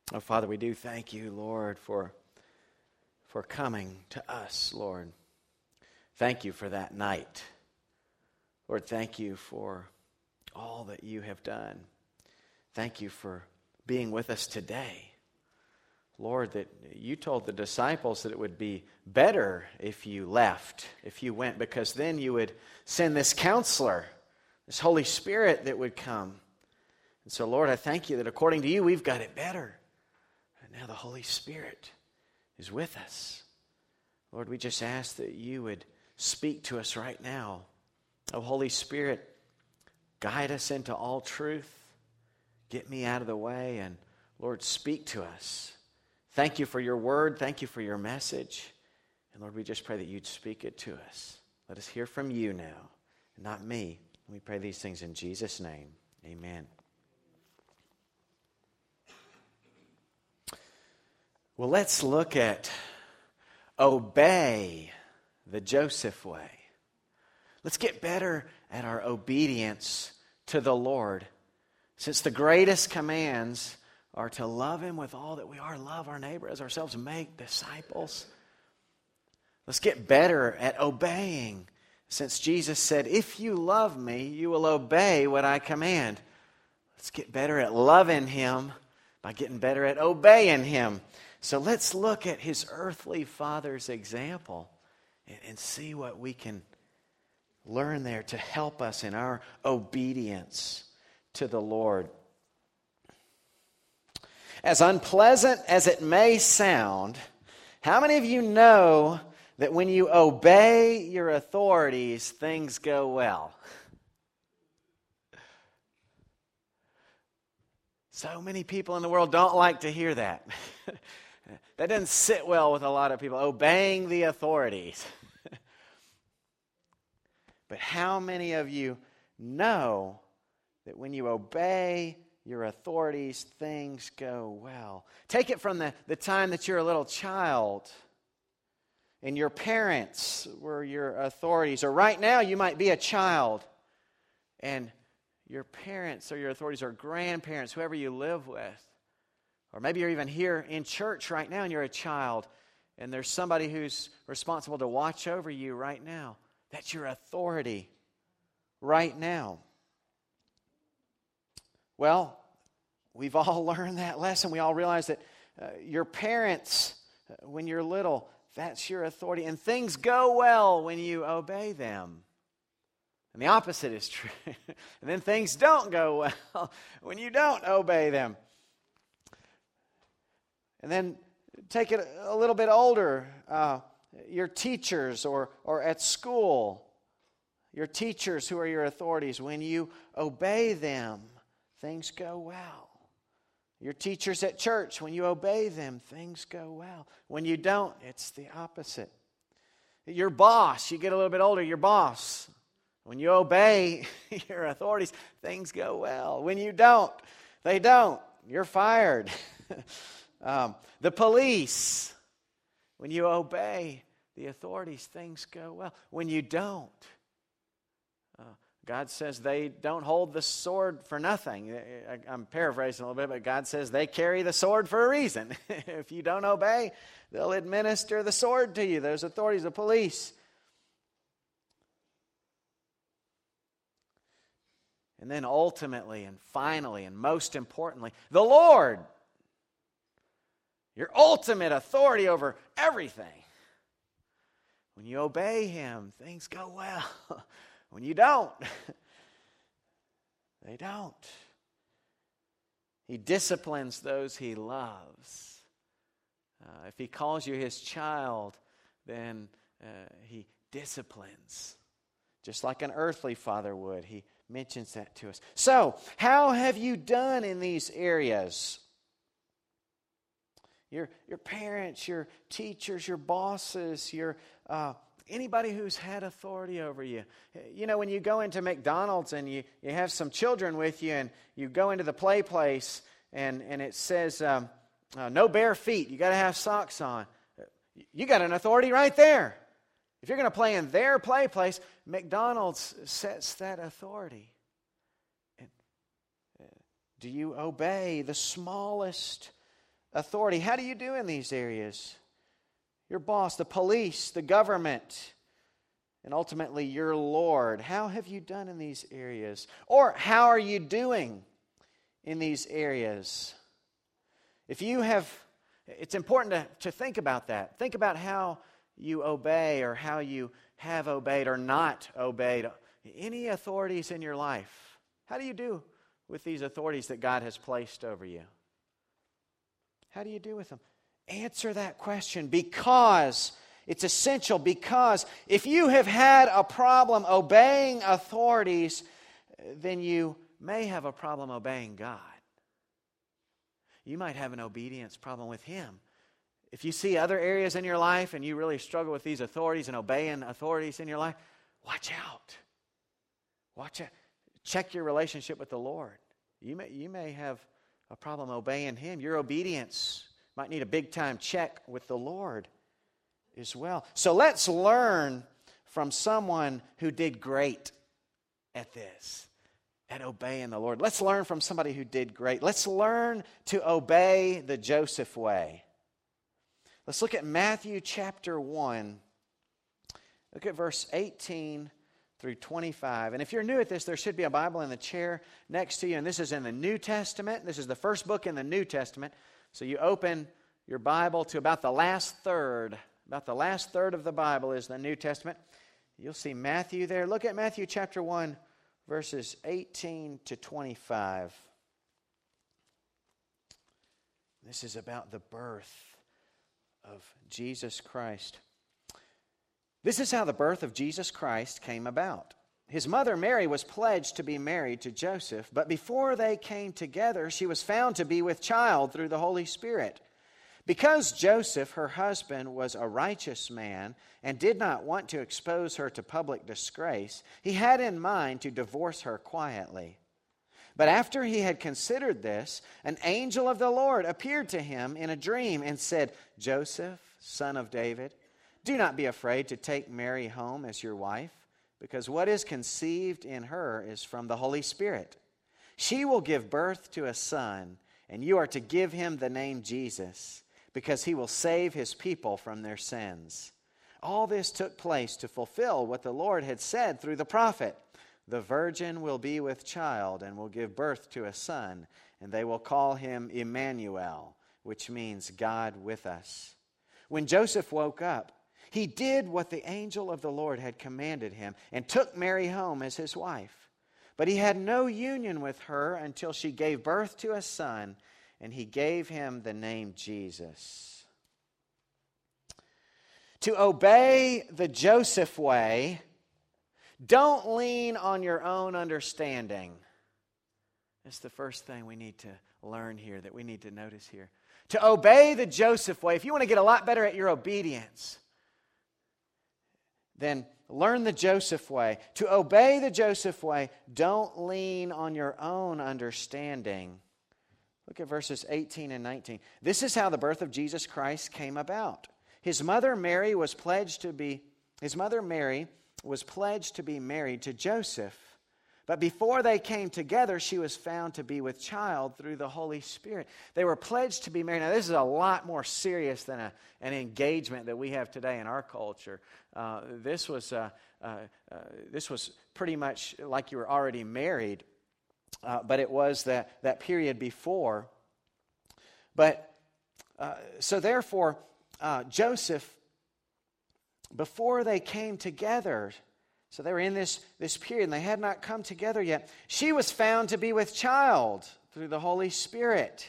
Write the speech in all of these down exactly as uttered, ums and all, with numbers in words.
Oh, Father, we do thank you, Lord, for, for coming to us, Lord. Thank you for that night. Lord, thank you for all that you have done. Thank you for being with us today. Lord, that you told the disciples that it would be better if you left, if you went, because then you would send this counselor, this Holy Spirit that would come. And so, Lord, I thank you that according to you, we've got it better. And now the Holy Spirit is with us. Lord, we just ask that you would speak to us right now. Oh, Holy Spirit, guide us into all truth. Get me out of the way, and Lord, speak to us. Thank you for your word. Thank you for your message. And Lord, we just pray that you'd speak it to us. Let us hear from you now, and not me. And we pray these things in Jesus' name. Amen. Well, let's look at obey the Joseph way. Let's get better at our obedience to the Lord. Since the greatest commands are to love Him with all that we are, love our neighbor as ourselves, make disciples. Let's get better at obeying. Since Jesus said, if you love me, you will obey what I command. Let's get better at loving Him by getting better at obeying Him. So let's look at His earthly father's example and, and see what we can learn there to help us in our obedience to the Lord. As unpleasant as it may sound, how many of you know that when you obey your authorities, things go well? So many people in the world don't like to hear that. That doesn't sit well with a lot of people, obeying the authorities. But how many of you know that when you obey your authorities, things go well? Take it from the, the time that you're a little child and your parents were your authorities. Or right now you might be a child and your parents or your authorities or grandparents, whoever you live with. Or maybe you're even here in church right now and you're a child and there's somebody who's responsible to watch over you right now. That's your authority right now. Well, we've all learned that lesson. We all realize that uh, your parents, uh, when you're little, that's your authority. And things go well when you obey them. And the opposite is true. And then things don't go well when you don't obey them. And then take it a little bit older. Uh, your teachers or, or at school, your teachers who are your authorities, when you obey them, things go well. Your teachers at church, when you obey them, things go well. When you don't, it's the opposite. Your boss, you get a little bit older, your boss, when you obey your authorities, things go well. When you don't, they don't. You're fired. um, the police, when you obey the authorities, things go well. When you don't, uh, God says they don't hold the sword for nothing. I'm paraphrasing a little bit, but God says they carry the sword for a reason. If you don't obey, they'll administer the sword to you. Those authorities, the police. And then ultimately and finally and most importantly, the Lord. Your ultimate authority over everything. When you obey Him, things go well. When you don't, they don't. He disciplines those He loves. Uh, if He calls you His child, then uh, He disciplines. Just like an earthly father would. He mentions that to us. So, how have you done in these areas? Your, your parents, your teachers, your bosses, your uh, anybody who's had authority over you. You know, when you go into McDonald's and you, you have some children with you and you go into the play place and, and it says, um, uh, no bare feet, you got to have socks on. You got an authority right there. If you're going to play in their play place, McDonald's sets that authority. And, uh, do you obey the smallest authority. How do you do in these areas? Your boss, the police, the government, and ultimately your Lord. How have you done in these areas? Or how are you doing in these areas? If you have, it's important to, to think about that. Think about how you obey or how you have obeyed or not obeyed any authorities in your life. How do you do with these authorities that God has placed over you? How do you do with them? Answer that question, because it's essential. Because if you have had a problem obeying authorities, then you may have a problem obeying God. You might have an obedience problem with Him. If you see other areas in your life and you really struggle with these authorities and obeying authorities in your life, watch out. Watch out. Check your relationship with the Lord. You may, you may have a problem obeying Him. Your obedience might need a big-time check with the Lord as well. So let's learn from someone who did great at this, at obeying the Lord. Let's learn from somebody who did great. Let's learn to obey the Joseph way. Let's look at Matthew chapter one. Look at verse eighteen through twenty-five. And if you're new at this, there should be a Bible in the chair next to you. And this is in the New Testament. This is the first book in the New Testament. So you open your Bible to about the last third. About the last third of the Bible is the New Testament. You'll see Matthew there. Look at Matthew chapter one, verses eighteen to twenty-five. This is about the birth of Jesus Christ. This is how the birth of Jesus Christ came about. His mother Mary was pledged to be married to Joseph, but before they came together, she was found to be with child through the Holy Spirit. Because Joseph, her husband, was a righteous man and did not want to expose her to public disgrace, he had in mind to divorce her quietly. But after he had considered this, an angel of the Lord appeared to him in a dream and said, "Joseph, son of David, do not be afraid to take Mary home as your wife, because what is conceived in her is from the Holy Spirit. She will give birth to a son, and you are to give him the name Jesus, because he will save his people from their sins." All this took place to fulfill what the Lord had said through the prophet. "The virgin will be with child and will give birth to a son, and they will call him Emmanuel," which means God with us. When Joseph woke up, he did what the angel of the Lord had commanded him and took Mary home as his wife. But he had no union with her until she gave birth to a son, and he gave him the name Jesus. To obey the Joseph way, don't lean on your own understanding. That's the first thing we need to learn here, that we need to notice here. To obey the Joseph way, if you want to get a lot better at your obedience, then learn the Joseph way. To obey the Joseph way, don't lean on your own understanding. Look at verses eighteen and nineteen. This is how the birth of Jesus Christ came about. His mother Mary was pledged to be his mother Mary was pledged to be married to Joseph. But before they came together, she was found to be with child through the Holy Spirit. They were pledged to be married. Now, this is a lot more serious than a, an engagement that we have today in our culture. Uh, this was uh, uh, uh, this was pretty much like you were already married, uh, but it was that, that period before. But uh, so therefore, uh, Joseph, before they came together, so they were in this, this period, and they had not come together yet. She was found to be with child through the Holy Spirit.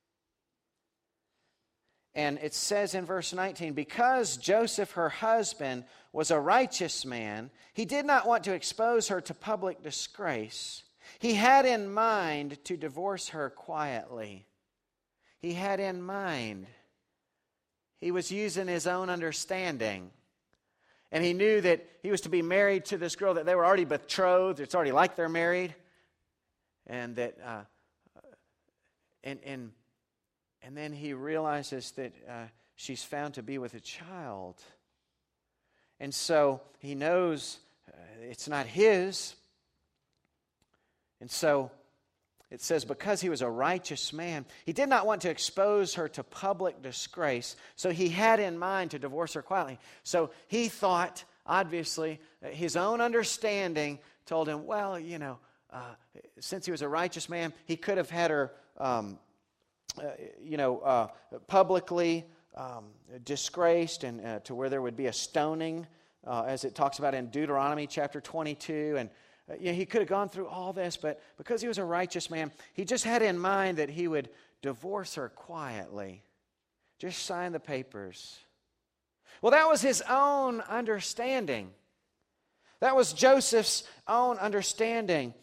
And it says in verse nineteen, because Joseph, her husband, was a righteous man, he did not want to expose her to public disgrace. He had in mind to divorce her quietly. He had in mind. He was using his own understanding. And he knew that he was to be married to this girl, that they were already betrothed. It's already like they're married. And that, uh, and, and, and then he realizes that uh, she's found to be with a child. And so he knows uh, it's not his. And so it says, because he was a righteous man, he did not want to expose her to public disgrace, so he had in mind to divorce her quietly. So he thought, obviously, his own understanding told him, well, you know, uh, since he was a righteous man, he could have had her, um, uh, you know, uh, publicly um, disgraced, and uh, to where there would be a stoning, uh, as it talks about in Deuteronomy chapter twenty-two, and Uh, you know, he could have gone through all this, but because he was a righteous man, he just had in mind that he would divorce her quietly. Just sign the papers. Well, that was his own understanding. That was Joseph's own understanding.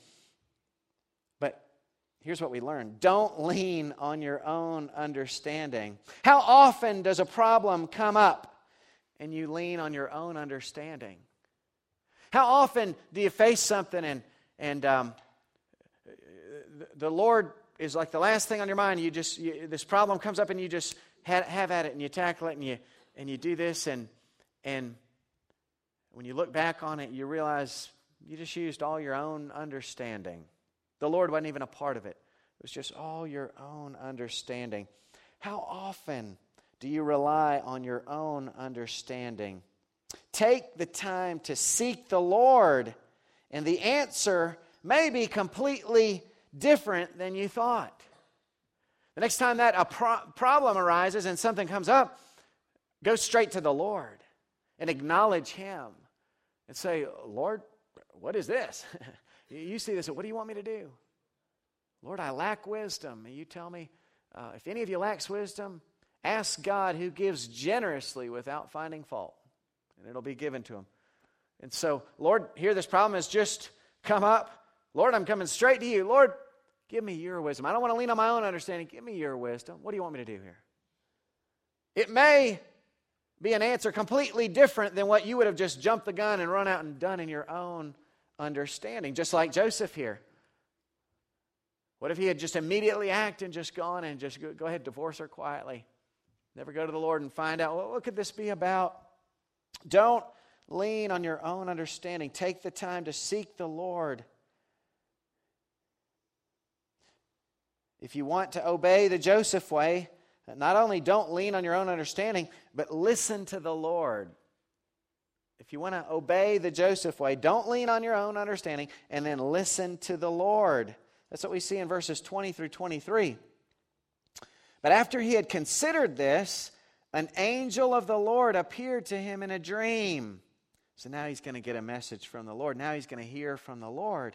But here's what we learn. Don't lean on your own understanding. How often does a problem come up and you lean on your own understanding? How often do you face something and and um, the Lord is like the last thing on your mind? You just you, this problem comes up and you just have, have at it and you tackle it and you and you do this and and when you look back on it, you realize you just used all your own understanding. The Lord wasn't even a part of it. It was just all your own understanding. How often do you rely on your own understanding? Take the time to seek the Lord, and the answer may be completely different than you thought. The next time that a pro- problem arises and something comes up, go straight to the Lord and acknowledge Him and say, Lord, what is this? You see this, what do you want me to do? Lord, I lack wisdom. And you tell me, uh, if any of you lacks wisdom, ask God, who gives generously without finding fault, and it'll be given to him. And so, Lord, here this problem has just come up. Lord, I'm coming straight to you. Lord, give me your wisdom. I don't want to lean on my own understanding. Give me your wisdom. What do you want me to do here? It may be an answer completely different than what you would have just jumped the gun and run out and done in your own understanding, just like Joseph here. What if he had just immediately acted and just gone and just go, go ahead, divorce her quietly? Never go to the Lord and find out, well, what could this be about? Don't lean on your own understanding. Take the time to seek the Lord. If you want to obey the Joseph way, not only don't lean on your own understanding, but listen to the Lord. If you want to obey the Joseph way, don't lean on your own understanding, and then listen to the Lord. That's what we see in verses twenty through twenty-three. But after he had considered this, an angel of the Lord appeared to him in a dream. So now he's going to get a message from the Lord. Now he's going to hear from the Lord.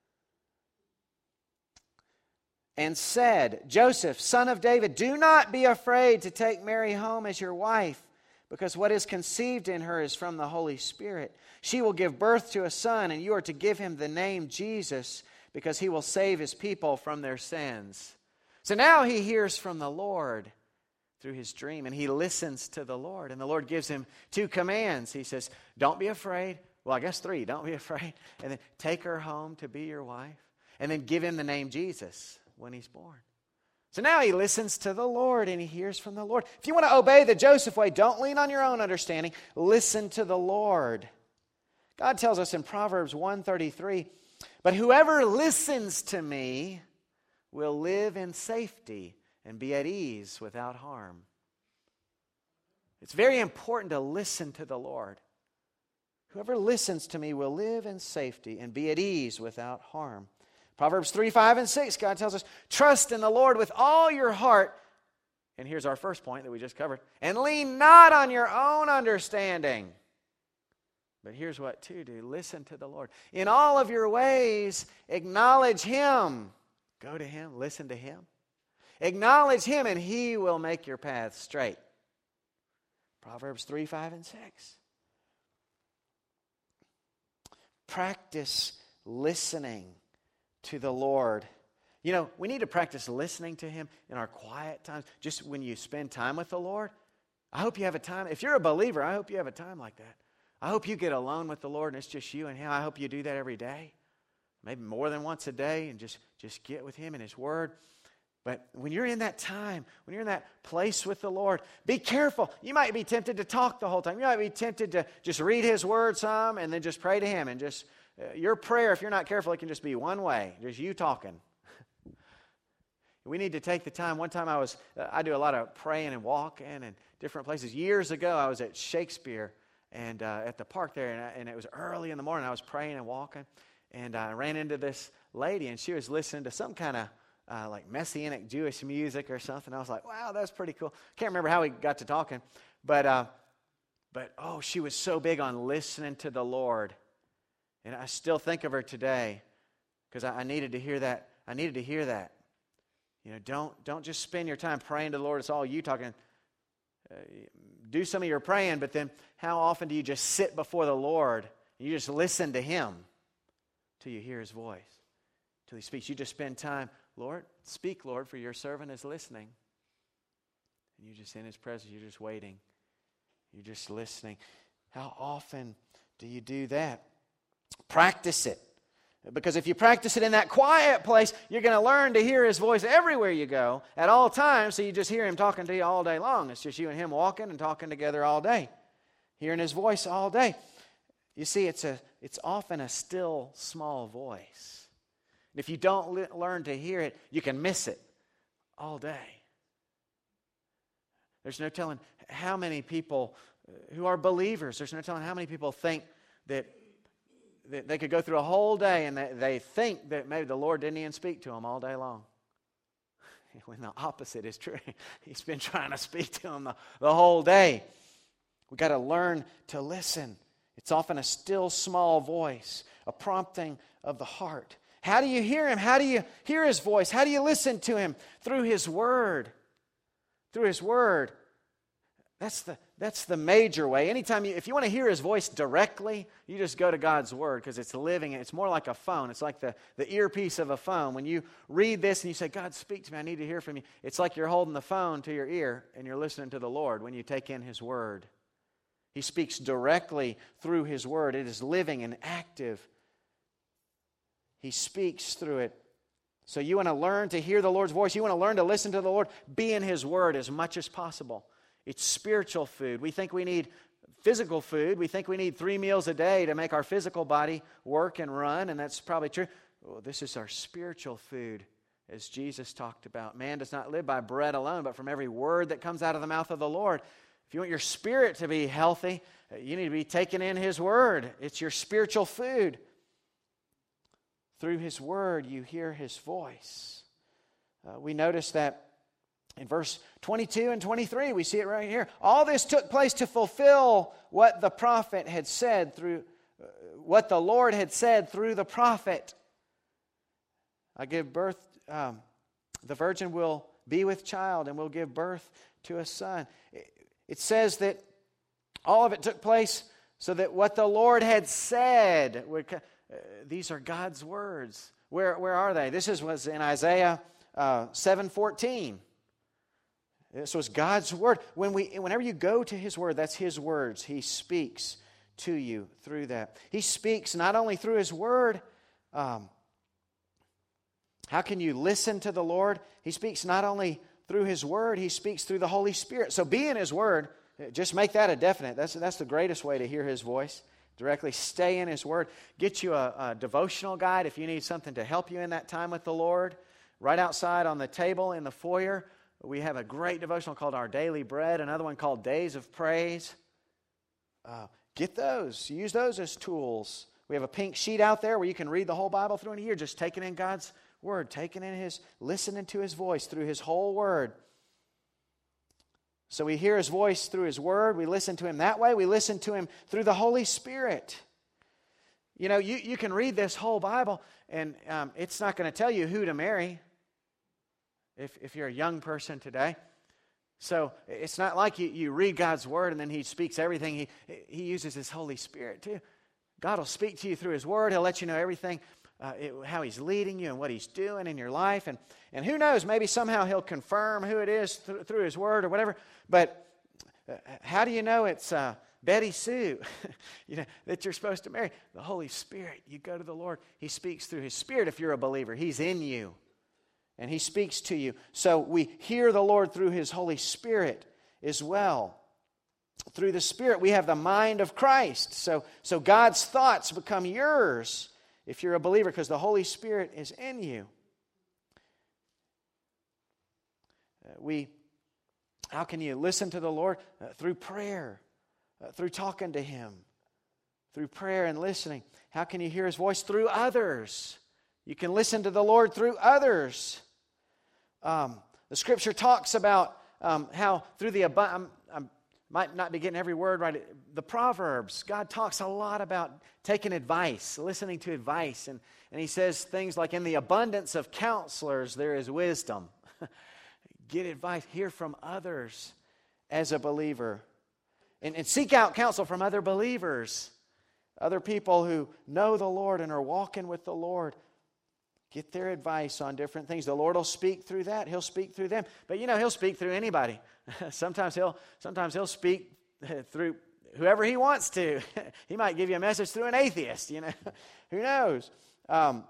And said, Joseph, son of David, do not be afraid to take Mary home as your wife, because what is conceived in her is from the Holy Spirit. She will give birth to a son, and you are to give him the name Jesus, because he will save his people from their sins. So now he hears from the Lord through his dream, and he listens to the Lord. And the Lord gives him two commands. He says, don't be afraid. Well, I guess three. Don't be afraid. And then take her home to be your wife. And then give him the name Jesus when he's born. So now he listens to the Lord and he hears from the Lord. If you want to obey the Joseph way, don't lean on your own understanding. Listen to the Lord. God tells us in Proverbs one thirty-three, but whoever listens to me will live in safety and be at ease without harm. It's very important to listen to the Lord. Whoever listens to me will live in safety and be at ease without harm. Proverbs three, five, and six, God tells us, trust in the Lord with all your heart. And here's our first point that we just covered. And lean not on your own understanding. But here's what to do. Listen to the Lord. In all of your ways, acknowledge Him. Go to Him. Listen to Him. Acknowledge Him and He will make your path straight. Proverbs three, five, and six. Practice listening to the Lord. You know, we need to practice listening to Him in our quiet times. Just when you spend time with the Lord. I hope you have a time. If you're a believer, I hope you have a time like that. I hope you get alone with the Lord and it's just you and Him. I hope you do that every day. Maybe more than once a day, and just, just get with Him and His Word. But when you're in that time, when you're in that place with the Lord, be careful. You might be tempted to talk the whole time. You might be tempted to just read His Word some and then just pray to Him. And just uh, your prayer, if you're not careful, it can just be one way. Just you talking. We need to take the time. One time I was, uh, I do a lot of praying and walking and different places. Years ago, I was at Shakespeare and uh, at the park there, and, I, and it was early in the morning. I was praying and walking, and I ran into this lady, and she was listening to some kind of uh, like Messianic Jewish music or something. I was like, wow, that's pretty cool. Can't remember how we got to talking, but uh, but oh, she was so big on listening to the Lord, and I still think of her today because I, I needed to hear that. I needed to hear that. You know, don't don't just spend your time praying to the Lord. It's all you talking. Uh, do some of your praying, but then how often do you just sit before the Lord and you just listen to Him till you hear His voice, till He speaks? You just spend time, Lord, speak, Lord, for your servant is listening. And you're just in His presence. You're just waiting. You're just listening. How often do you do that? Practice it. Because if you practice it in that quiet place, you're going to learn to hear His voice everywhere you go, at all times, so you just hear Him talking to you all day long. It's just you and Him walking and talking together all day, hearing His voice all day. You see, it's a it's often a still, small voice. And if you don't li- learn to hear it, you can miss it all day. There's no telling how many people who are believers, there's no telling how many people think that they could go through a whole day and they, they think that maybe the Lord didn't even speak to them all day long. When the opposite is true. He's been trying to speak to them the, the whole day. We've got to learn to listen. It's often a still small voice, a prompting of the heart. How do you hear Him? How do you hear His voice? How do you listen to Him? Through His Word. Through His Word. That's the that's the major way. Anytime you, if you want to hear His voice directly, you just go to God's Word because it's living. It's more like a phone. It's like the, the earpiece of a phone. When you read this and you say, God, speak to me. I need to hear from you. It's like you're holding the phone to your ear and you're listening to the Lord when you take in His Word. He speaks directly through His Word. It is living and active. He speaks through it. So you want to learn to hear the Lord's voice. You want to learn to listen to the Lord. Be in His Word as much as possible. It's spiritual food. We think we need physical food. We think we need three meals a day to make our physical body work and run, and that's probably true. Well, this is our spiritual food, as Jesus talked about. Man does not live by bread alone, but from every word that comes out of the mouth of the Lord. If you want your spirit to be healthy, you need to be taking in His Word. It's your spiritual food. Through His Word, you hear His voice. Uh, we notice that in verse twenty-two and twenty-three, we see it right here. All this took place to fulfill what the prophet had said through, uh, what the Lord had said through the prophet. I give birth, um, the virgin will be with child and will give birth to a son. It, it says that all of it took place so that what the Lord had said, would, uh, these are God's words. Where, where are they? This is, was in Isaiah uh, seven fourteen. This was God's Word. When we, whenever you go to His Word, that's His words. He speaks to you through that. He speaks not only through His Word. Um, how can you listen to the Lord? He speaks not only through His Word, He speaks through the Holy Spirit. So be in His Word. Just make that a definite. That's, that's the greatest way to hear His voice. Directly stay in His Word. Get you a, a devotional guide if you need something to help you in that time with the Lord. Right outside on the table in the foyer, we have a great devotional called Our Daily Bread, another one called Days of Praise. Uh, get those. Use those as tools. We have a pink sheet out there where you can read the whole Bible through in a year, just taking in God's Word, taking in His, listening to His voice through His whole Word. So we hear His voice through His Word. We listen to Him that way. We listen to Him through the Holy Spirit. You know, you, you can read this whole Bible, and um, it's not going to tell you who to marry. If if you're a young person today. So it's not like you, you read God's Word and then He speaks everything. He, he uses His Holy Spirit too. God will speak to you through His Word. He'll let you know everything, uh, it, how He's leading you and what He's doing in your life. And, and who knows, maybe somehow He'll confirm who it is th- through His Word or whatever. But uh, how do you know it's uh, Betty Sue you know, that you're supposed to marry? The Holy Spirit. You go to the Lord. He speaks through His Spirit if you're a believer. He's in you. And He speaks to you. So we hear the Lord through His Holy Spirit as well. Through the Spirit, we have the mind of Christ. So, so God's thoughts become yours if you're a believer because the Holy Spirit is in you. Uh, we, how can you listen to the Lord? Uh, through prayer, uh, through talking to Him, through prayer and listening. How can you hear His voice? Through others. You can listen to the Lord through others. Um, the Scripture talks about um, how through the abundance, I might not be getting every word right. The Proverbs, God talks a lot about taking advice, listening to advice. And, and He says things like, in the abundance of counselors, there is wisdom. Get advice, hear from others as a believer. And, and seek out counsel from other believers, other people who know the Lord and are walking with the Lord. Get their advice on different things. The Lord will speak through that. He'll speak through them. But you know, He'll speak through anybody. sometimes He'll sometimes He'll speak through whoever He wants to. He might give you a message through an atheist, you know. Who knows? Um,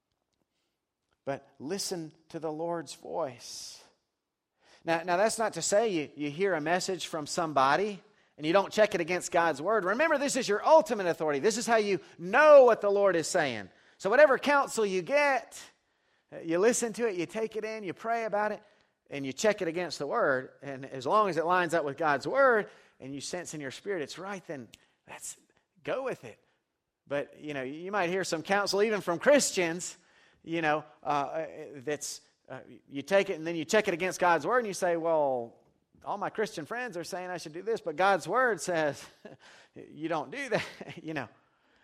but listen to the Lord's voice. Now, now that's not to say you, you hear a message from somebody and you don't check it against God's Word. Remember, this is your ultimate authority. This is how you know what the Lord is saying. So whatever counsel you get, you listen to it, you take it in, you pray about it, and you check it against the Word. And as long as it lines up with God's Word and you sense in your spirit it's right, then that's go with it. But, you know, you might hear some counsel even from Christians, you know, uh, that's, uh, you take it and then you check it against God's Word and you say, well, all my Christian friends are saying I should do this, but God's Word says you don't do that, you know.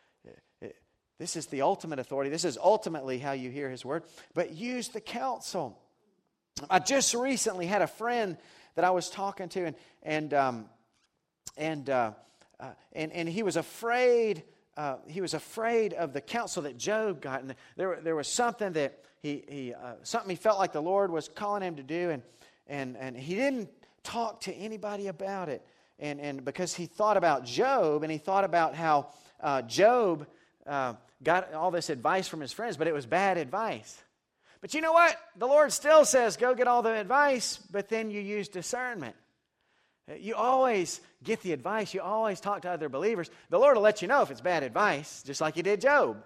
This is the ultimate authority. This is ultimately how you hear His Word. But use the counsel. I just recently had a friend that I was talking to, and and um, and, uh, uh, and and he was afraid. Uh, he was afraid of the counsel that Job got, and there there was something that he he uh, something he felt like the Lord was calling him to do, and and and he didn't talk to anybody about it, and and because he thought about Job, and he thought about how uh, Job. Uh, got all this advice from his friends, but it was bad advice. But you know what? The Lord still says, go get all the advice, but then you use discernment. You always get the advice. You always talk to other believers. The Lord will let you know if it's bad advice, just like He did Job.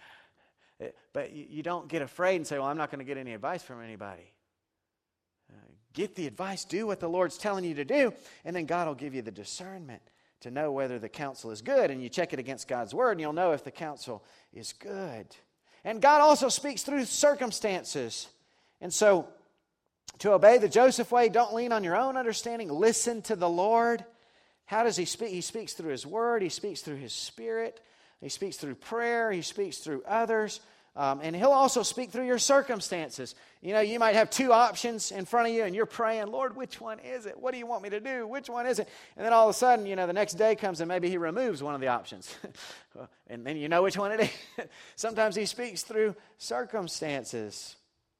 But you don't get afraid and say, well, I'm not going to get any advice from anybody. Uh, get the advice. Do what the Lord's telling you to do, and then God will give you the discernment to know whether the counsel is good, and you check it against God's Word, and you'll know if the counsel is good. And God also speaks through circumstances. And so, to obey the Joseph way, don't lean on your own understanding. Listen to the Lord. How does He speak? He speaks through His Word. He speaks through His Spirit. He speaks through prayer. He speaks through others. Um, and He'll also speak through your circumstances. You know, you might have two options in front of you, and you're praying, Lord, which one is it? What do you want me to do? Which one is it? And then all of a sudden, you know, the next day comes and maybe He removes one of the options. And then you know which one it is. Sometimes He speaks through circumstances.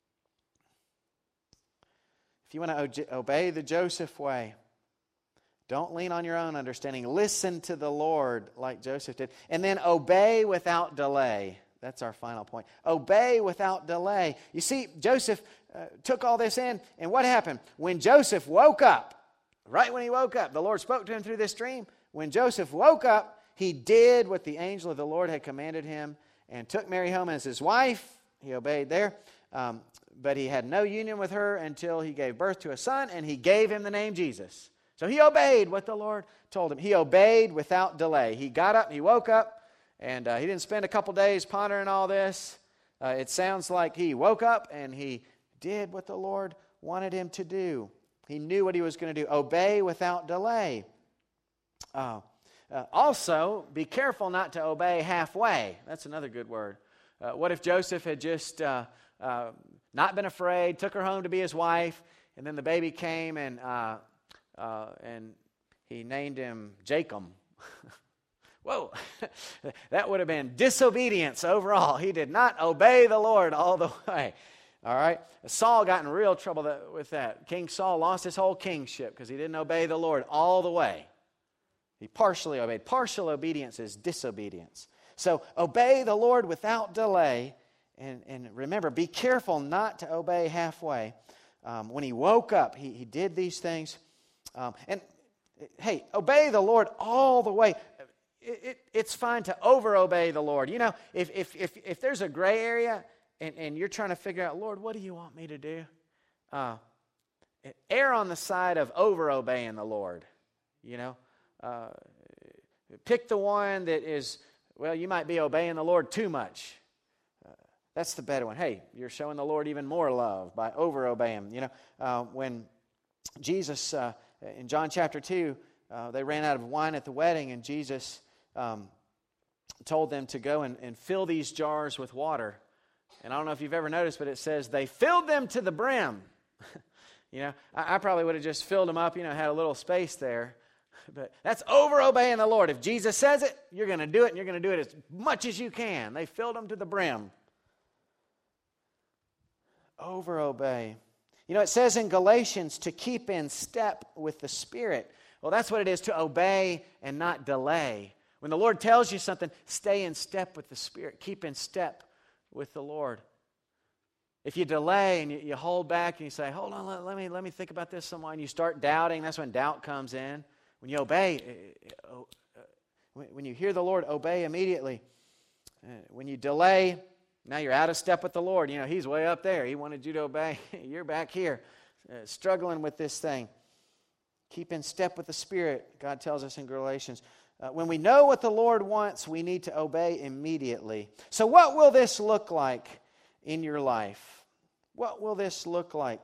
If you want to obey the Joseph way, don't lean on your own understanding. Listen to the Lord like Joseph did. And then obey without delay. That's our final point. Obey without delay. You see, Joseph uh, took all this in, and what happened? When Joseph woke up, right when he woke up, the Lord spoke to him through this dream. When Joseph woke up, he did what the angel of the Lord had commanded him and took Mary home as his wife. He obeyed there. Um, but he had no union with her until he gave birth to a son, and he gave him the name Jesus. So he obeyed what the Lord told him. He obeyed without delay. He got up, he woke up, and uh, he didn't spend a couple days pondering all this. Uh, it sounds like he woke up and he did what the Lord wanted him to do. He knew what he was going to do. Obey without delay. Uh, uh, also, be careful not to obey halfway. That's another good word. Uh, what if Joseph had just uh, uh, not been afraid, took her home to be his wife, and then the baby came and uh, uh, and he named him Jacob? Whoa, that would have been disobedience overall. He did not obey the Lord all the way. All right? Saul got in real trouble that, with that. King Saul lost his whole kingship because he didn't obey the Lord all the way. He partially obeyed. Partial obedience is disobedience. So obey the Lord without delay. And, and remember, be careful not to obey halfway. Um, when he woke up, he, he did these things. Um, and hey, obey the Lord all the way. It, it, it's fine to over-obey the Lord. You know, if if if, if there's a gray area and, and you're trying to figure out, Lord, what do you want me to do? Uh, err on the side of over-obeying the Lord. You know, uh, pick the one that is, well, you might be obeying the Lord too much. Uh, that's the better one. Hey, you're showing the Lord even more love by over-obeying. You know, uh, when Jesus, uh, in John chapter two, uh, they ran out of wine at the wedding, and Jesus um, told them to go and, and fill these jars with water. And I don't know if you've ever noticed, but it says they filled them to the brim. You know, I, I probably would have just filled them up, you know, had a little space there. But that's over-obeying the Lord. If Jesus says it, you're going to do it, and you're going to do it as much as you can. They filled them to the brim. Over-obey. You know, it says in Galatians to keep in step with the Spirit. Well, that's what it is, to obey and not delay. When the Lord tells you something, stay in step with the Spirit. Keep in step with the Lord. If you delay and you, you hold back and you say, hold on, let, let me let me think about this some more, and you start doubting, that's when doubt comes in. When you obey, uh, uh, when you hear the Lord, obey immediately. Uh, when you delay, now you're out of step with the Lord. You know, He's way up there. He wanted you to obey. You're back here, uh, struggling with this thing. Keep in step with the Spirit, God tells us in Galatians. Uh, when we know what the Lord wants, we need to obey immediately. So what will this look like in your life? What will this look like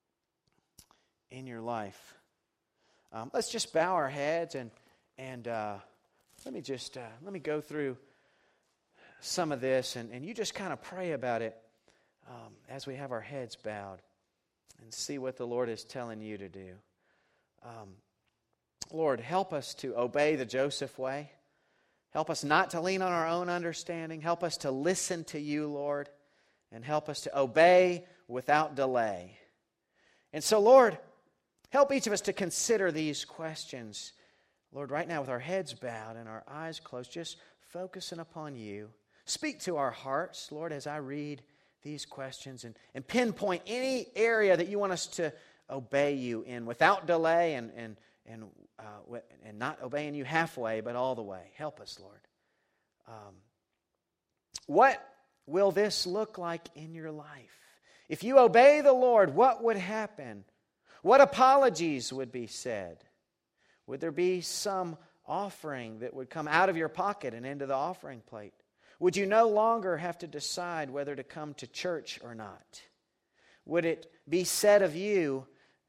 in your life? Um, let's just bow our heads and and uh, let me just uh, let me go through some of this, and, and you just kind of pray about it um, as we have our heads bowed and see what the Lord is telling you to do. Um, Lord, help us to obey the Joseph way. Help us not to lean on our own understanding. Help us to listen to you, Lord, and help us to obey without delay. And so, Lord, help each of us to consider these questions. Lord, right now with our heads bowed and our eyes closed, just focusing upon you. Speak to our hearts, Lord, as I read these questions, and, and pinpoint any area that you want us to obey you in without delay and, and, and, uh, and not obeying you halfway, but all the way. Help us, Lord. Um, what will this look like in your life? If you obey the Lord, what would happen? What apologies would be said? Would there be some offering that would come out of your pocket and into the offering plate? Would you no longer have to decide whether to come to church or not? Would it be said of you,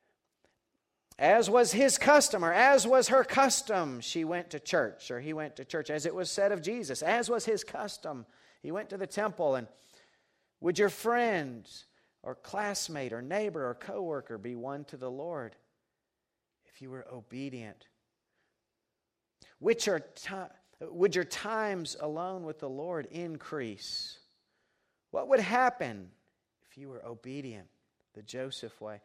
as was his custom, or as was her custom, she went to church, or he went to church, as it was said of Jesus, as was his custom, he went to the temple? And would your friend or classmate or neighbor or coworker be won to the Lord if you were obedient? Which are ti- would your times alone with the Lord increase? What would happen if you were obedient the Joseph way?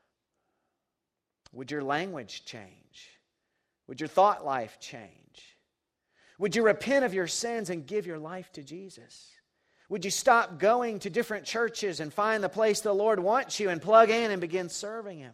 Would your language change? Would your thought life change? Would you repent of your sins and give your life to Jesus? Would you stop going to different churches and find the place the Lord wants you and plug in and begin serving Him?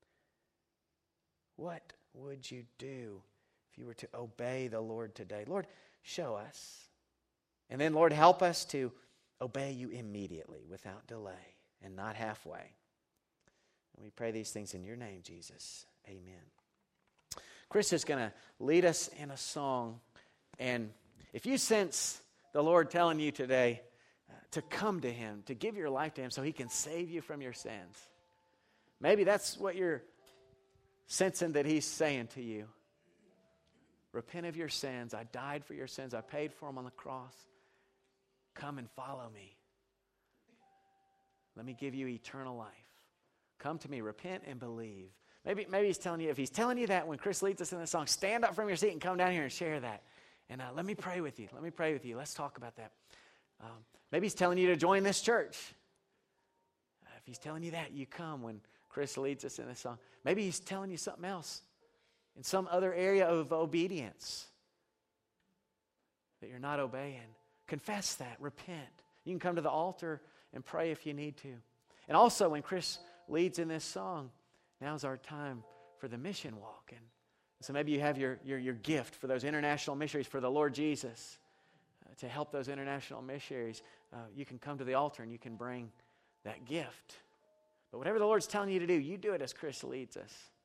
What would you do if you were to obey the Lord today? Lord, show us. And then, Lord, help us to obey you immediately without delay and not halfway. And we pray these things in your name, Jesus. Amen. Chris is going to lead us in a song. And if you sense the Lord telling you today uh, to come to Him, to give your life to Him so He can save you from your sins, maybe that's what you're sensing that He's saying to you. Repent of your sins. I died for your sins. I paid for them on the cross. Come and follow me. Let me give you eternal life. Come to me, repent and believe. Maybe, maybe He's telling you, if He's telling you that when Chris leads us in the song, stand up from your seat and come down here and share that. And uh, let me pray with you. Let me pray with you. Let's talk about that. Um, maybe He's telling you to join this church. Uh, if He's telling you that, you come when Chris leads us in this song. Maybe He's telling you something else in some other area of obedience that you're not obeying. Confess that. Repent. You can come to the altar and pray if you need to. And also, when Chris leads in this song, now's our time for the mission walk. And so maybe you have your, your, your gift for those international missionaries for the Lord Jesus. Uh, to help those international missionaries, uh, you can come to the altar and you can bring that gift. But whatever the Lord's telling you to do, you do it as Chris leads us.